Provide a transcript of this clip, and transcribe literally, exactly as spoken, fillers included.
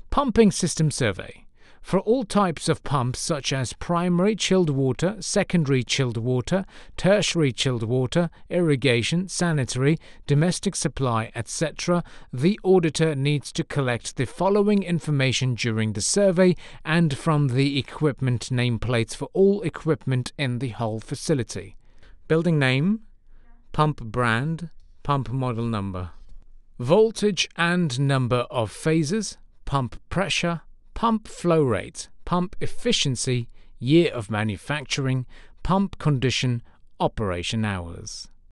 Pumping System Survey. For all types of pumps such as primary chilled water, secondary chilled water, tertiary chilled water, irrigation, sanitary, domestic supply, et cetera, the auditor needs to collect the following information during the survey and from the equipment nameplates for all equipment in the whole facility. Building name, pump brand, pump model number. Voltage and number of phases, pump pressure, pump flow rate, pump efficiency, year of manufacturing, pump condition, operation hours.